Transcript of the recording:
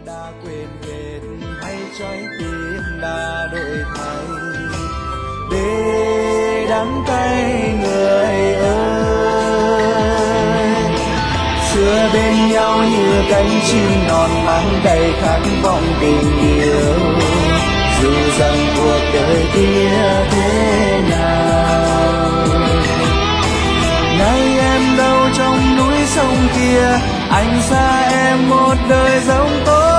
đã quên hết hay trái tim đã đổi thay, để đắng cay người ơi. Xưa bên nhau như cánh chim non mang đầy khát vọng tình yêu, dù rằng cuộc đời kia thế nào. Nay em đâu trong núi sông kia, anh xa em một đời giống tôi.